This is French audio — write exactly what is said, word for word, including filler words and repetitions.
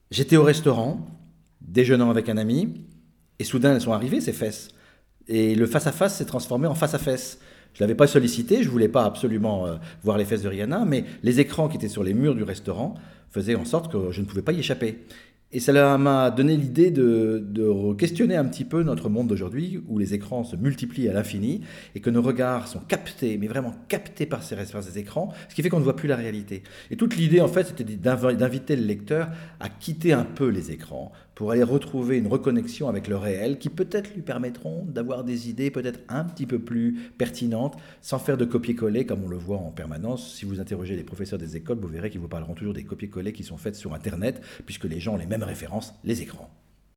J'étais au restaurant, déjeunant avec un ami, et soudain elles sont arrivées, ces fesses. Et le face-à-face s'est transformé en face-à-fesse. Je ne l'avais pas sollicité, je ne voulais pas absolument euh, voir les fesses de Rihanna, mais les écrans qui étaient sur les murs du restaurant faisaient en sorte que je ne pouvais pas y échapper. Et cela m'a donné l'idée de, de questionner un petit peu notre monde d'aujourd'hui, où les écrans se multiplient à l'infini, et que nos regards sont captés, mais vraiment captés par ces, par ces écrans, ce qui fait qu'on ne voit plus la réalité. Et toute l'idée, en fait, c'était d'inv- d'inviter le lecteur à quitter un peu les écrans, pour aller retrouver une reconnexion avec le réel, qui peut-être lui permettront d'avoir des idées peut-être un petit peu plus pertinentes, sans faire de copier-coller, comme on le voit en permanence. Si vous interrogez les professeurs des écoles, vous verrez qu'ils vous parleront toujours des copier-coller qui sont faits sur Internet, puisque les gens ont les mêmes références, les écrans.